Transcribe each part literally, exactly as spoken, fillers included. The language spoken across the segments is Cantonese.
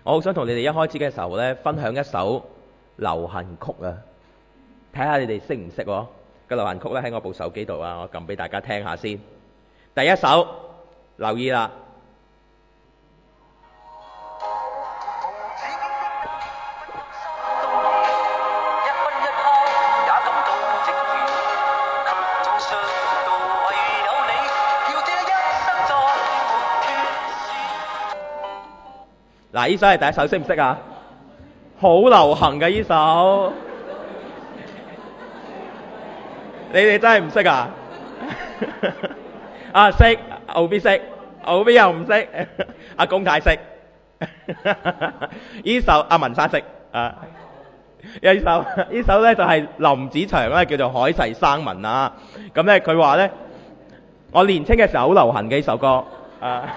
我好想同你哋一開始嘅時候呢，分享一首流行曲啊，睇下你哋識唔識喎？個流行曲呢喺我部手機度啊，我撳俾大家聽下先。第一首，留意啦。嗱，呢首係第一首，識唔識啊？好流行嘅呢首，你哋真係唔識啊？啊，識，奧 B 識，奧 B 又唔識，阿公太識。呢首阿文山識啊。有呢首呢首咧就係林子祥咧叫做海誓生文啊。咁咧佢話咧，我年青嘅時候好流行嘅呢首歌啊。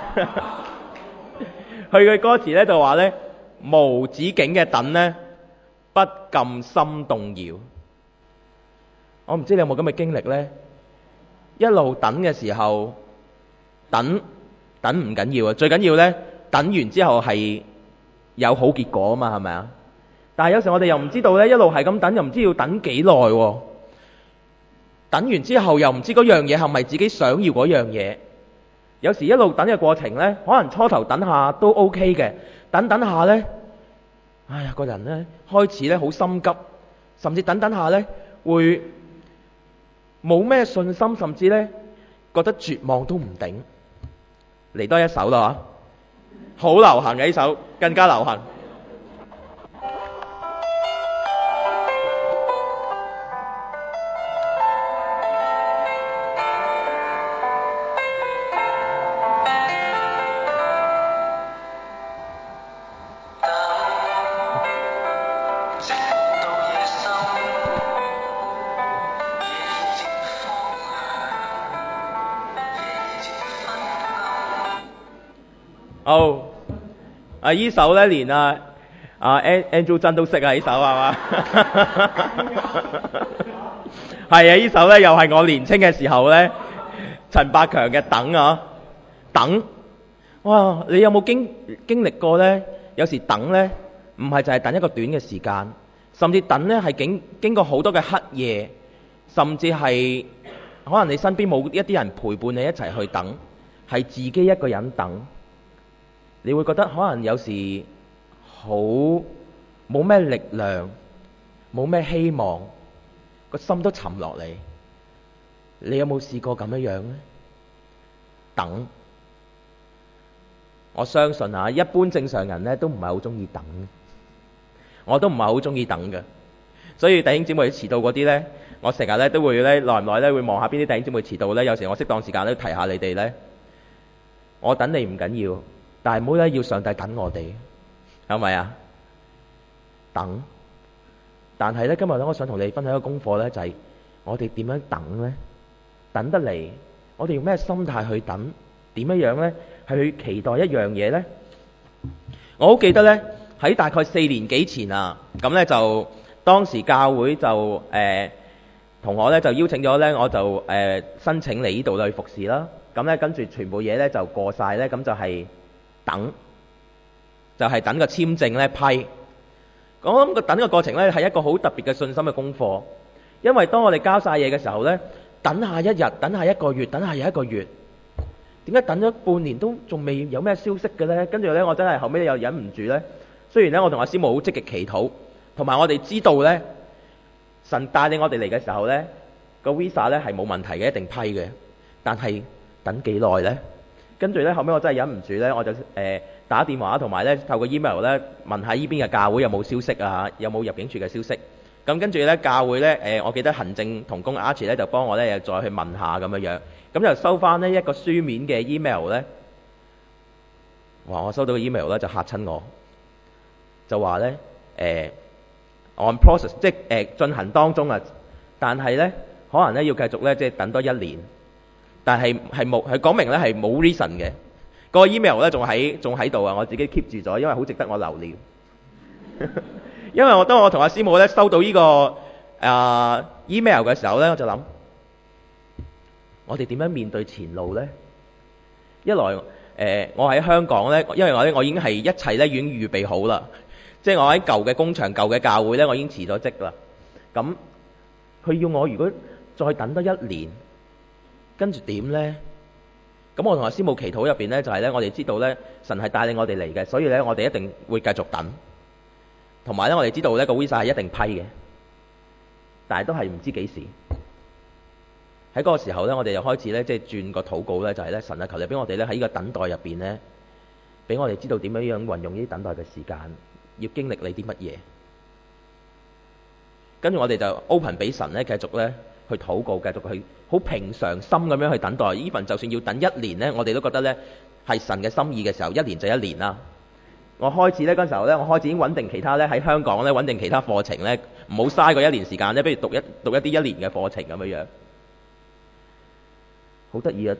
佢嘅歌詞咧就話咧，無止境嘅等咧，不禁心動搖。我唔知你有冇咁嘅經歷咧？一路等嘅時候，等等唔緊要啊，最緊要咧等完之後係有好結果啊嘛，係咪啊？但係有時我哋又唔知道咧，一路係咁等，又唔知要等幾耐喎。等完之後又唔知嗰樣嘢係咪自己想要嗰樣嘢。有時一路等嘅過程呢，可能初頭等下都 OK 嘅，等等下呢，哎呀個人呢開始呢好心急，甚至等等下呢會冇咩信心，甚至呢覺得絕望都唔頂。嚟多一首啦，好流行嘅呢首，更加流行。好，啊依首咧連啊啊 Andrew 真都識啊，依首係嘛？係啊，依首咧又係我年青嘅時候咧，陳百強嘅等啊等，哇！你有冇經經歷過咧？有時等咧唔係就係等一個短嘅時間，甚至等咧係經經過好多嘅黑夜，甚至係可能你身邊冇一啲人陪伴你一齊去等，係自己一個人等。你會覺得可能有時好冇咩力量，冇咩希望，個心都沉落嚟。你有冇試過咁樣樣呢？等，我相信啊，一般正常人呢都唔係好中意等，我都唔係好中意等嘅。所以弟兄姊妹遲到嗰啲呢，我成日呢都會呢耐唔耐呢會望下邊啲弟兄姊妹遲到呢。有時我適當時間都提下你哋呢。我等你唔緊要。但係唔好咧，要上帝等我哋，係咪啊？等，但係咧，今日咧，我想同你分享一個功課咧，就係我哋點樣等咧？等得嚟，我哋用咩心態去等？點樣樣咧？係去期待一樣嘢咧？我好記得咧，喺大概四年幾前啊，咁咧就當時教會就誒同我咧就邀請咗咧，我就誒申請嚟呢度去服侍啦。咁咧跟住全部嘢咧就過晒咧，咁就係。等就係、是、等個簽證咧批，我諗個等個過程咧係一個好特別嘅信心嘅功課，因為當我哋交晒嘢嘅時候咧，等下一日，等下一個月，等下又一個月，點解等咗半年都仲未有咩消息嘅咧？跟住咧，我真係後尾又忍唔住咧。雖然咧我同阿師母好積極祈禱，同埋我哋知道咧神帶領我哋嚟嘅時候咧個 visa 咧係冇問題嘅，一定批嘅，但係等幾耐咧？跟住咧，後尾我真係忍唔住咧，我就誒、呃、打電話同埋咧透過 email 咧問下依邊嘅教會有冇消息啊，有冇入境處嘅消息。咁跟住咧教會咧誒、呃，我記得行政同工 Archie 咧就幫我咧又再去問下咁樣樣，咁就收翻呢一個書面嘅 email 咧。哇！我收到個 email 咧就嚇親我，就話咧誒 on process 即係誒、呃、進行當中啊，但係咧可能咧要繼續咧即係等多一年。但係係冇，係講明咧係冇 reason 嘅。個 email 咧仲喺仲喺度啊！我自己 keep 住咗，因為好值得我留念。因為我當我同阿師母咧收到呢、這個啊、呃、email 嘅時候咧，我就諗我哋點樣面對前路咧？一來呃、我喺香港呢，因為我咧我已經係一切咧已經預備好啦，即係我喺舊嘅工場、舊嘅教會呢，我已經辭咗職啦。咁佢要我如果再等多一年，跟住點呢？咁我同阿師母祈禱入邊呢，就係呢：我哋知道呢，神係帶領我哋嚟嘅，所以呢，我哋一定會繼續等。同埋呢，我哋知道呢個 visa 係一定批嘅，但係都係唔知幾時。喺嗰個時候呢，我哋就開始呢，即係轉個禱告呢，就係呢：神啊，求你俾我哋呢喺呢個等待入邊呢，俾我哋知道點樣樣運用呢啲等待嘅時間，要經歷你啲乜嘢。跟住我哋就 open 俾神呢，繼續呢去禱告，繼續去好平常心咁樣去等待。even 就算要等一年呢，我哋都覺得呢係神嘅心意嘅時候，一年就一年啦。我開始呢嗰陣時候呢，我開始已經穩定其他呢喺香港呢穩定其他課程呢，唔好嘥個一年時間呢，不如讀一讀一啲一年嘅課程咁樣樣。好得意啊！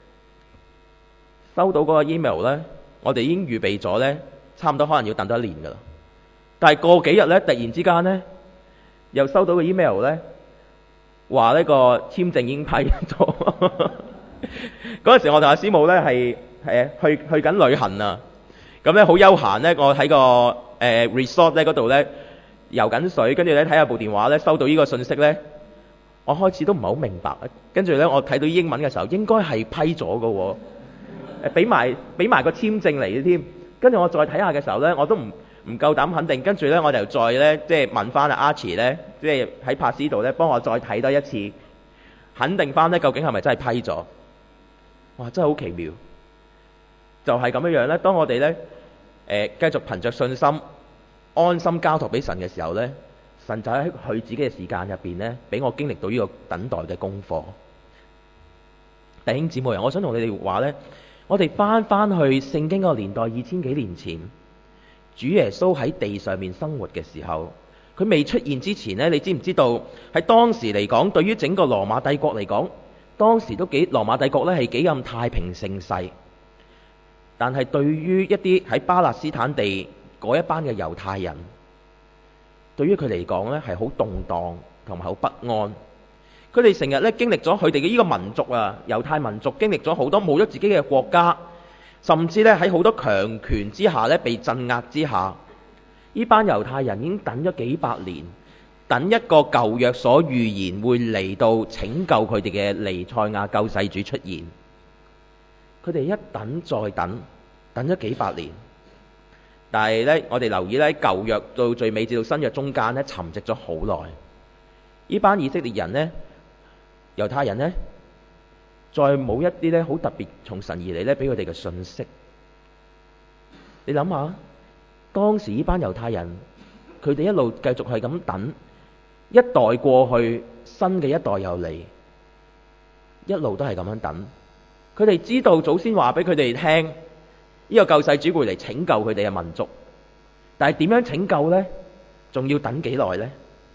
收到嗰個 email 呢，我哋已經預備咗呢，差唔多可能要等多一年噶啦。但係過幾日呢，突然之間呢，又收到個 email 呢，話呢個簽證已經批咗。嗰陣時我同阿師母呢係誒去去緊旅行啊，咁呢好悠閒呢，我喺個誒、呃、resort 呢嗰度呢游緊水，跟住呢睇下部電話呢，收到呢個信息呢，我開始都唔係好明白。跟住呢，我睇到英文嘅時候，應該係批咗嘅喎，誒俾埋俾埋個簽證嚟嘅添。跟住我再睇下嘅時候呢，我都唔唔夠膽肯定。跟住呢，我就再呢，即係問翻阿 Archie 呢，即係喺柏斯度呢，幫我再睇多一次，肯定翻呢究竟係咪真係批咗？哇！真係好奇妙，就係咁樣樣呢。當我哋呢，誒、呃、繼續憑着信心安心交託俾神嘅時候呢，神就喺佢自己嘅時間入邊呢，俾我經歷到呢個等待嘅功課。弟兄姊妹，我想同你哋話呢，我哋翻翻去聖經嗰個年代，二千幾年前，主耶穌喺地上面生活嘅時候，佢未出現之前呢，你知唔知道喺當時嚟講，對於整個羅馬帝國嚟講，當時都幾羅馬帝國呢係幾咁太平盛世，但係對於一啲喺巴勒斯坦地嗰一班嘅猶太人，對於佢嚟講呢係好動盪同埋好不安。佢哋成日咧經歷咗佢哋嘅呢個民族啊，猶太民族經歷咗好多冇咗自己嘅國家，甚至咧喺好多強權之下咧被鎮壓之下，呢班猶太人已經等咗幾百年，等一個舊約所預言會嚟到拯救佢哋嘅彌賽亞救世主出現。佢哋一等再等，等咗幾百年，但係咧我哋留意咧舊約到最尾至到新約中間咧沉寂咗好耐。呢班以色列人呢，猶太人呢，再冇一啲咧好特別從神而嚟咧俾佢哋嘅信息。你諗下，當時呢班猶太人，佢哋一路繼續係咁等，一代過去，新嘅一代又嚟，一路都係咁樣等。佢哋知道祖先話俾佢哋聽，呢個救世主會嚟拯救佢哋嘅民族，但係點樣拯救呢？仲要等幾耐呢？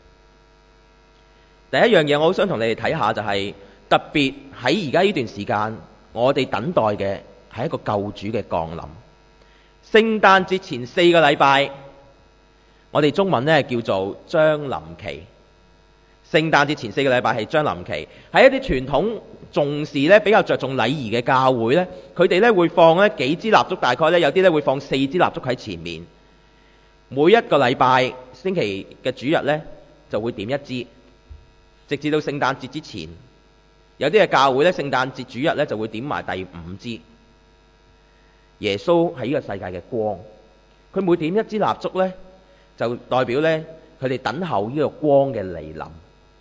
第一樣嘢我好想同你哋睇下，就係特別喺而家呢段時間，我哋等待嘅係一個救主嘅降臨。聖誕節前四個禮拜，我哋中文呢叫做將臨期。聖誕節前四個禮拜係將臨期，喺一啲傳統重視呢比較着重禮儀嘅教會呢，佢哋呢會放呢幾支蠟燭，大概呢有啲呢會放四支蠟燭喺前面，每一個禮拜星期嘅主日呢就會點一支。直至到聖誕節之前，有啲嘅教會咧，聖誕節主日咧就會點埋第五支。耶穌係呢個世界嘅光，佢每點一支蠟燭咧，就代表咧佢哋等候呢個光嘅嚟臨。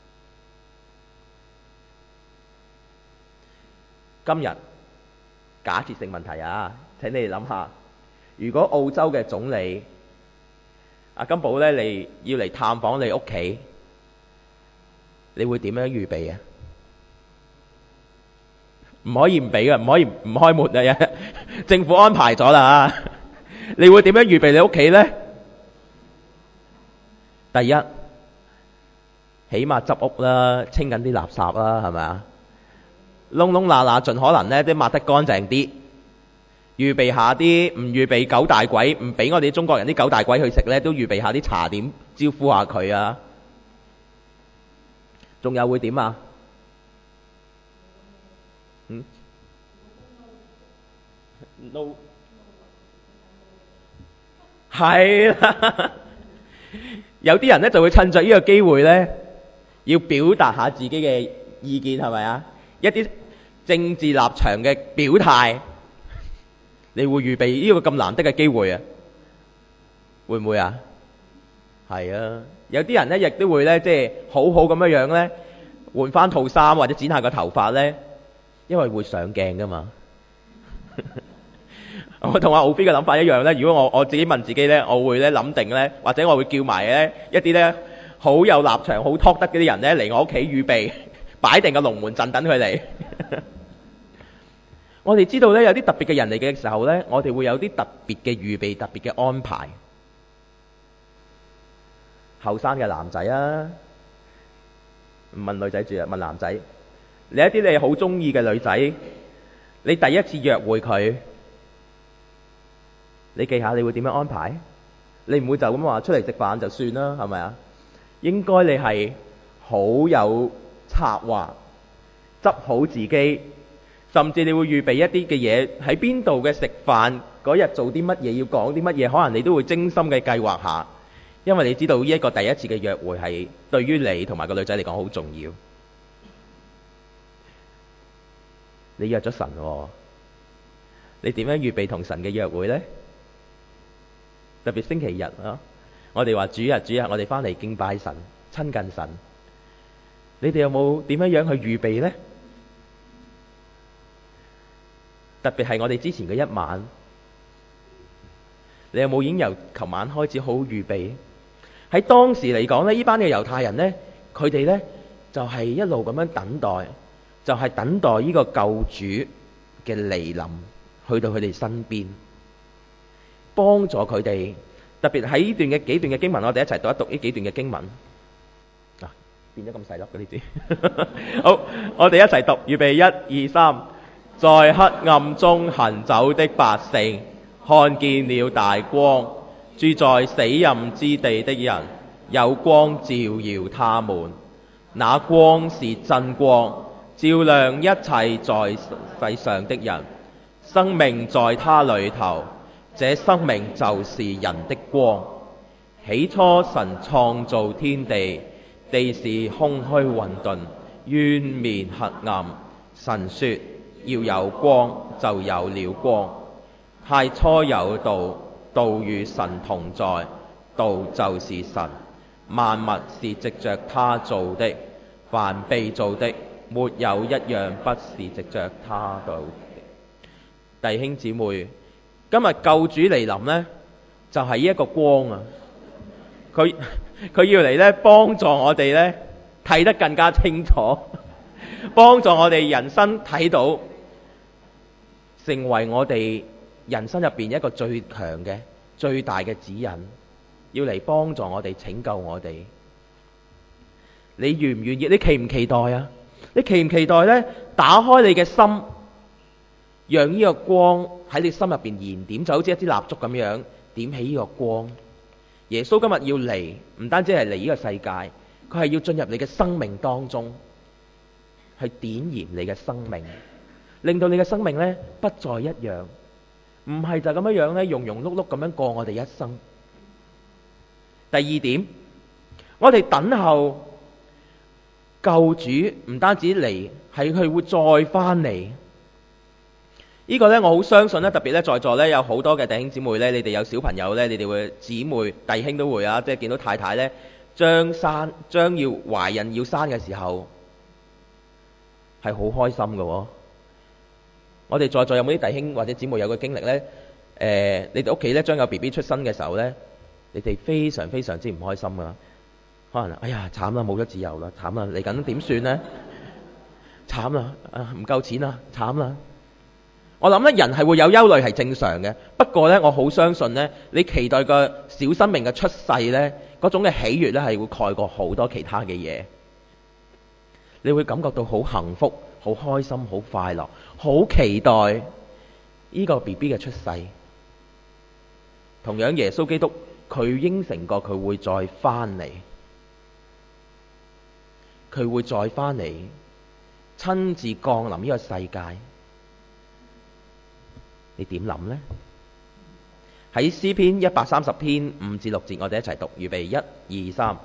今日假設性問題啊，請你哋諗下，如果澳洲嘅總理阿金寶咧嚟要嚟探訪你屋企，你會點樣預備啊？唔可以唔俾嘅，唔可以唔開門啊！政府安排咗啦。你會點樣預備你屋企呢？第一，起碼執屋啦，清緊啲垃圾啦，係咪啊？窿窿罅罅盡可能呢，都抹得乾淨啲。預備下啲，唔預備九大簋，唔俾我哋中國人啲九大簋去食呢，都預備下啲茶點招呼下佢啊！仲有會點啊？嗯， ？No，係啦。有啲人咧就會趁着呢個機會咧，要表達下自己嘅意見，係咪啊？一啲政治立場嘅表態，你會預備呢個咁難得嘅機會啊？會唔會啊？係啊，有啲人咧亦都會咧，即係好好咁樣樣咧，換翻套衫或者剪下個頭髮咧，因為會上鏡噶嘛。我同阿奧飛嘅諗法一樣咧。如果我我自己問自己咧，我會咧諗定咧，或者我會叫埋咧一啲咧好有立場、好 talk 得嗰啲人咧嚟我屋企預備擺定個龍門陣等佢嚟。我哋知道咧有啲特別嘅人嚟嘅時候咧，我哋會有啲特別嘅預備、特別嘅安排。後生嘅男仔啊，唔問女仔住啊，問男仔。你一啲你好中意嘅女仔，你第一次約會佢，你記下你會點樣安排？你唔會就咁話出嚟食飯就算啦，係咪啊？應該你係好有策劃，執好自己，甚至你會預備一啲嘅嘢喺邊度嘅食飯嗰日做啲乜嘢，要講啲乜嘢，可能你都會精心嘅計劃下，因為你知道呢一個第一次嘅約會係對於你同埋個女仔嚟講好重要。你約咗神喎，你點樣預備同神嘅約會呢？特別星期日啊，我哋話主日主日，我哋翻嚟敬拜神、親近神。你哋有冇點樣樣去預備呢？特別係我哋之前嘅一晚，你有冇已經由琴晚開始好好預備？喺當時嚟講呢，呢班嘅猶太人呢，佢哋呢就係一路咁樣等待，就係等待呢個救主嘅嚟臨，去到佢哋身邊，幫助佢哋。特別喺呢段嘅幾段嘅經文，我哋一齊讀一讀呢幾段嘅經文。啊，變咗咁細粒嗰啲字。好，我哋一齊讀，預備一二三。在黑暗中行走的百姓，看見了大光；住在死蔭之地的人，有光照耀他們。那光是真光，照亮一切在世上的人。生命在他裏頭，這生命就是人的光。起初神創造天地，地是空虛混沌，淵面黑暗。神說要有光，就有了光。太初有道，道與神同在，道就是神。萬物是藉着他造的，凡被造的，沒有一樣不是藉着他造的。弟兄姊妹，今日救主嚟臨呢，就係呢一個光啊！佢佢要嚟呢，幫助我哋呢睇得更加清楚，幫助我哋人生睇到，成為我哋人生入邊一個最強嘅、最大嘅指引，要嚟幫助我哋、拯救我哋。你願唔願意？你期唔期待啊？你期唔期待呢？打開你嘅心，讓呢個光喺你心入邊燃點，就好似一支蠟燭咁樣點起呢個光。耶穌今日要嚟，唔單止係嚟呢個世界，佢係要進入你嘅生命當中，去點燃你嘅生命，令到你嘅生命呢不再一樣，唔係就咁樣樣呢庸庸碌碌咁樣過我哋一生。第二點，我哋等候救主唔單止嚟，係佢會再翻嚟。呢個呢，我好相信呢，特別呢，在座呢，有好多嘅弟兄姊妹呢，你哋有小朋友呢，你哋會姊妹弟兄都會啊，即係見到太太呢，將生將要懷孕要生嘅時候，係好開心嘅喎。我哋在座有冇啲弟兄或者姊妹有個經歷呢？誒、呃，你哋屋企呢，將有 B B 出生嘅時候呢，你哋非常非常之唔開心噶，可能哎呀慘啦，冇咗自由啦，慘啦，嚟緊點算呢？慘啦，啊唔夠錢啦，慘啦！我諗咧，人係會有憂慮係正常嘅。不過咧，我好相信咧，你期待個小生命嘅出世咧，嗰種嘅喜悅咧，係會蓋過好多其他嘅嘢。你會感覺到好幸福、好開心、好快樂、好期待呢個 B B 嘅出世。同樣耶穌基督佢應承過佢會再翻嚟，佢會再翻嚟，親自降臨呢個世界。 你點諗呢？喺詩篇一百三十篇五至六節，我哋一齊讀，預備一二三。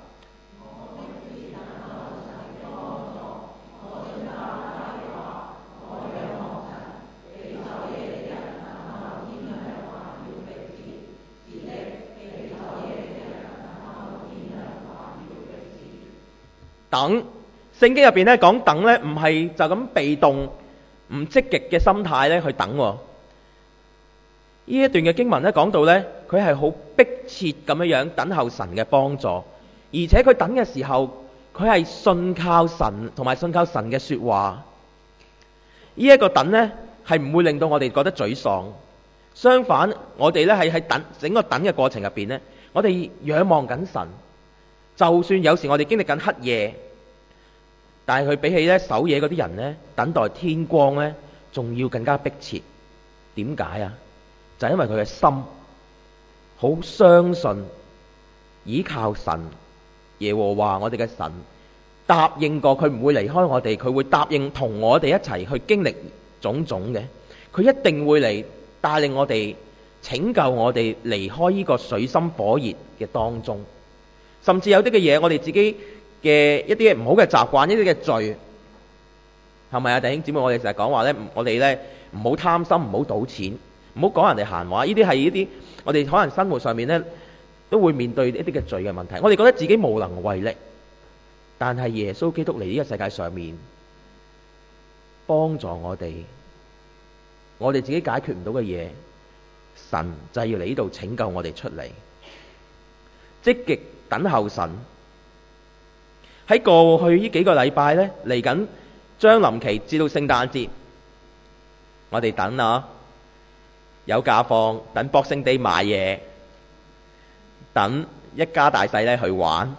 等，聖經入邊咧講等咧，唔係就咁被動唔積極嘅心態咧去等。呢一段嘅經文咧講到咧，佢係好迫切咁樣樣等候神嘅幫助，而且佢等嘅時候，佢係信靠神同埋信靠神嘅說話。呢一個等咧係唔會令到我哋覺得沮喪，相反，我哋咧係喺等整個等嘅過程入邊咧，我哋仰望緊神。就算有時我哋經歷緊黑夜，但係佢比起咧守夜嗰啲人咧，等待天光咧，仲要更加迫切。點解啊？就係因為佢嘅心好相信，倚靠神耶和華我哋嘅神，答應過佢唔會離開我哋，佢會答應同我哋一齊去經歷種種嘅，佢一定會嚟帶領我哋，拯救我哋離開呢個水深火熱嘅當中。甚至有啲嘅嘢，我哋自己嘅一啲唔好嘅習慣，一啲嘅罪，係咪啊？弟兄姊妹，我哋成日講話咧，我哋咧唔好貪心，唔好賭錢，唔好講人哋閒話。呢啲係呢啲我哋可能生活上面咧都會面對一啲嘅罪嘅問題。我哋覺得自己無能為力，但係耶穌基督嚟呢個世界上面幫助我哋，我哋自己解決唔到嘅嘢，神就係要嚟呢度拯救我哋出嚟，積極等候神。喺過去呢幾個禮拜呢，嚟緊將臨期至到聖誕節，我哋等啊，有假放，等 Boxing Day 買嘢，等一家大細咧去玩。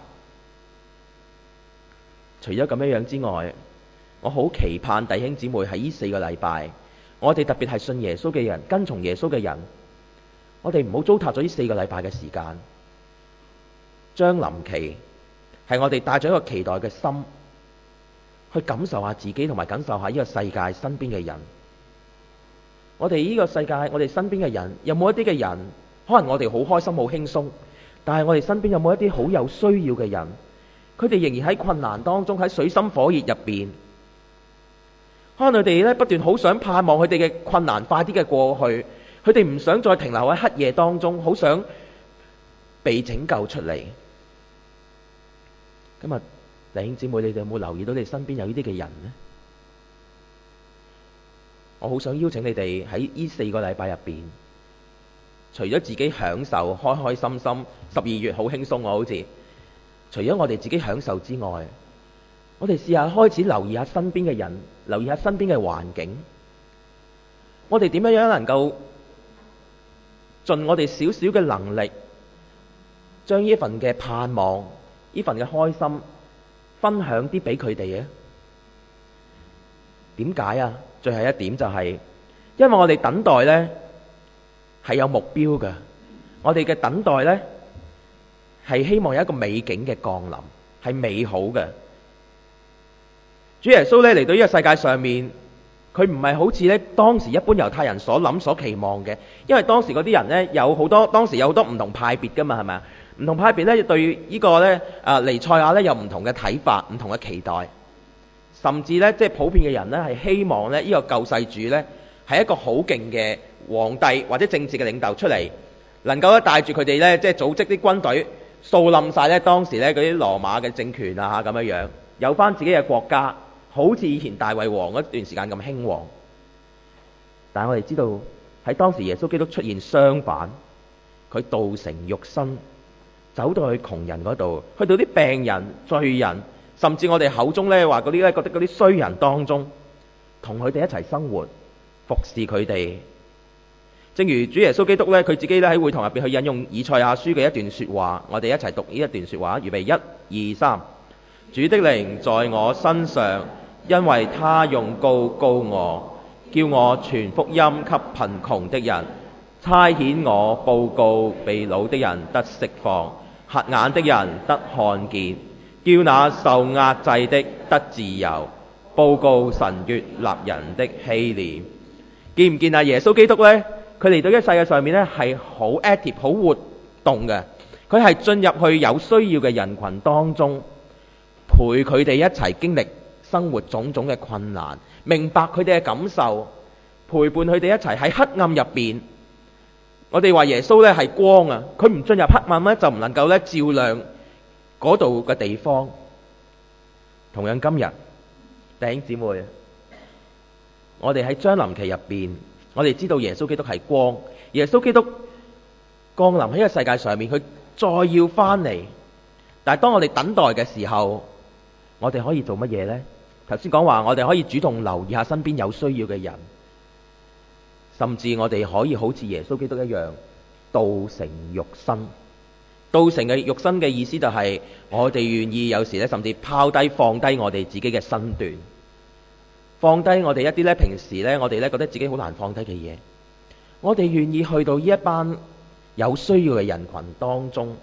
除咗咁樣樣之外，我好期盼弟兄姊妹喺呢四個禮拜，我哋特別係信耶穌嘅人，跟從耶穌嘅人，我哋唔好糟蹋咗呢四個禮拜嘅時間。將臨期係我哋帶咗一個期待嘅心，去感受下自己同埋感受下呢個世界身邊嘅人。我哋呢個世界，我哋身邊嘅人，有冇一啲嘅人，可能我哋好開心好輕鬆，但係我哋身邊有冇一啲好有需要嘅人，佢哋仍然喺困難當中，喺水深火熱入邊，可能佢哋咧不斷好想盼望佢哋嘅困難快啲嘅過去，佢哋唔想再停留喺黑夜當中，好想被拯救出嚟。今日弟兄姊妹，你哋有冇留意到你身邊有呢啲嘅人呢？我好想邀請你哋喺呢四個禮拜入邊，除咗自己享受開開心心，十二月好輕鬆啊，好似除咗我哋自己享受之外，我哋試下開始留意下身邊嘅人，留意下身邊嘅環境，我哋點樣樣能夠盡我哋少少嘅能力，將呢份嘅盼望，呢份嘅開心分享啲俾佢哋啊？點解啊？最後一點就係，因為我哋等待呢係有目標嘅，我哋嘅等待呢係希望有一個美景嘅降臨，係美好嘅。主耶穌呢嚟到呢個世界上面，佢唔係好似呢當時一般猶太人所諗所期望嘅，因為當時嗰啲人呢有好多，當時有好多唔同派別噶嘛，係咪啊？唔同派別咧，對呢個咧啊彌賽亞咧有唔同嘅睇法，唔同嘅期待，甚至咧即係普遍嘅人咧係希望咧呢個救世主咧係一個好勁嘅皇帝或者政治嘅領袖出嚟，能夠咧帶住佢哋咧即係組織啲軍隊掃冧晒咧當時咧嗰啲羅馬嘅政權啊咁樣樣，有翻自己嘅國家，好似以前大衛王嗰段時間咁興旺。但係我哋知道喺當時耶穌基督出現相反，佢道成肉身，走到去窮人嗰度，去到啲病人、罪人，甚至我哋口中咧話嗰啲咧覺得嗰啲衰人當中，同佢哋一齊生活，服侍佢哋。正如主耶穌基督咧，佢自己咧喺會堂入邊去引用以賽亞書嘅一段說話，我哋一齊讀呢一段說話，預備一、二、三。主的靈在我身上，因為他用膏膏我，叫我傳福音給貧窮的人，差遣我報告被擄的人得釋放，瞎眼的人得看見，叫那受壓制的得自由，報告神悅納人的禧年。見唔見啊？耶穌基督呢？ 佢嚟到呢個世界上面咧係好 active、好活動嘅。佢係進入去有需要嘅人群當中，陪佢哋一齊經歷生活種種嘅困難，明白佢哋嘅感受，陪伴佢哋一齊喺黑暗入邊。我哋話耶穌咧係光啊，佢唔進入黑暗咧就唔能夠咧照亮嗰度嘅地方。同樣今日弟兄姊妹，我哋喺將臨期入邊，我哋知道耶穌基督係光，耶穌基督降臨喺呢個世界上面，佢再要翻嚟。但係當我哋等待嘅時候，我哋可以做乜嘢呢？頭先講話我哋可以主動留意下身邊有需要嘅人，甚至我哋可以好似耶穌基督一樣道成肉身。道成嘅肉身嘅意思就係我哋願意有時咧，甚至拋低放低我哋自己嘅身段，放低我哋一啲咧平時咧我哋咧覺得自己好難放低嘅嘢，我哋願意去到呢一班有需要嘅人群當中，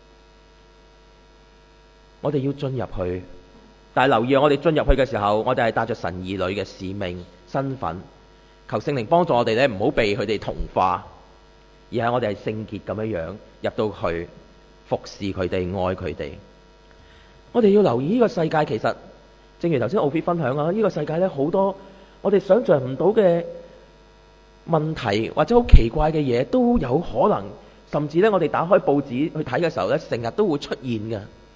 我哋要進入去。但係留意，我哋進入去嘅時候，我哋係帶着神兒女嘅使命身份，求聖靈幫助我哋咧，唔好被佢哋同化，而係我哋係聖潔咁樣樣入到去服侍佢哋，愛佢哋。我哋要留意呢個世界，其實正如頭先奧菲分享啊，呢個世界咧好多我哋想象唔到嘅問題或者好奇怪嘅嘢都有可能，甚至咧我哋打開報紙去睇嘅時候咧，成日都會出現嘅。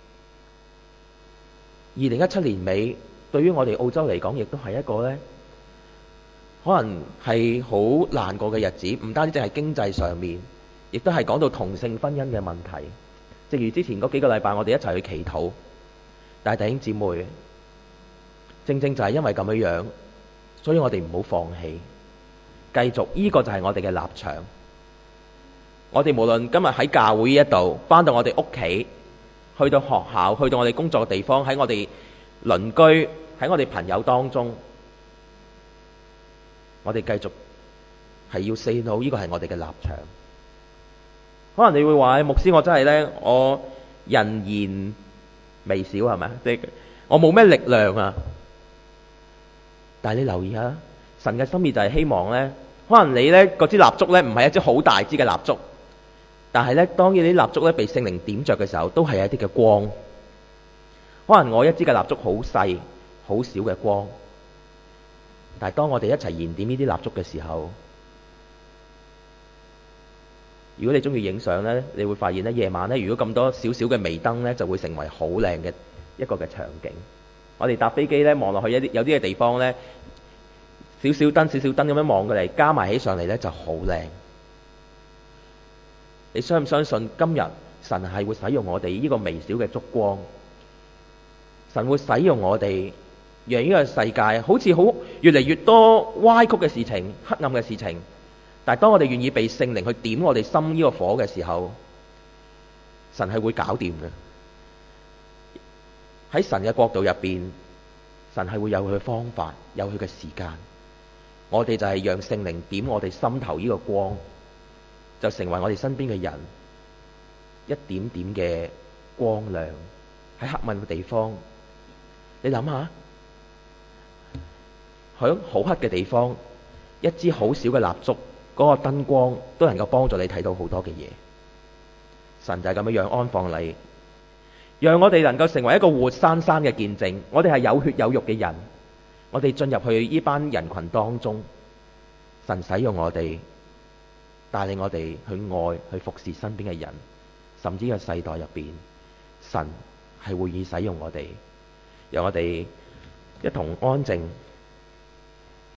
二零一七年尾對於我哋澳洲嚟講，亦都係一個咧可能係好難過嘅日子，唔單止係經濟上面，亦都係講到同性婚姻嘅問題。正如之前嗰幾個禮拜我哋一齊去祈禱，但係弟兄姊妹，正正就係因為咁樣樣，所以我哋唔好放棄，繼續，呢個就係我哋嘅立場。我哋無論今日喺教會呢一度，翻到我哋屋企，去到學校，去到我哋工作嘅地方，喺我哋鄰居，喺我哋朋友當中，我哋繼續係要 say no，呢個係我哋嘅立場。可能你會話，牧師，我真係呢，我人言微小係咪？即係我冇咩力量啊。但係你留意下，神嘅心意就係希望呢，可能你呢嗰支蠟燭呢唔係一支好大支嘅蠟燭，但係呢，當呢啲蠟燭呢被聖靈點着嘅時候，都係一啲嘅光。可能我一支嘅蠟燭好細好少嘅光，但係當我哋一齊燃點呢啲蠟燭嘅時候，如果你中意影相呢，你會發現呢，夜晚呢，如果咁多少少嘅微燈呢，就會成為好靚嘅一個嘅場景。我哋搭飛機呢，望落去一啲有啲嘅地方呢，少少燈少少燈咁樣望過嚟，加埋起上嚟呢就好靚。你相唔相信今日神係會使用我哋呢個微小嘅燭光？神會使用我哋，讓呢個世界好似好越嚟越多歪曲嘅事情、黑暗嘅事情，但係當我哋願意被聖靈去點我哋心呢個火嘅時候，神係會搞掂嘅。喺神嘅國度入邊，神係會有佢嘅方法，有佢嘅時間。我哋就係讓聖靈點我哋心頭呢個光，就成為我哋身邊嘅人一點點嘅光亮。喺黑暗嘅地方，你諗下，喺好黑嘅地方，一支好小嘅蠟燭，嗰個燈光都能夠幫助你睇到好多嘅嘢。神就係咁樣樣安放你，讓我哋能夠成為一個活生生嘅見證。我哋係有血有肉嘅人，我哋進入去呢班人群當中，神使用我哋，帶領我哋去愛，去服侍身邊嘅人，甚至呢個世代入邊，神係會以使用我哋。讓我哋一同安靜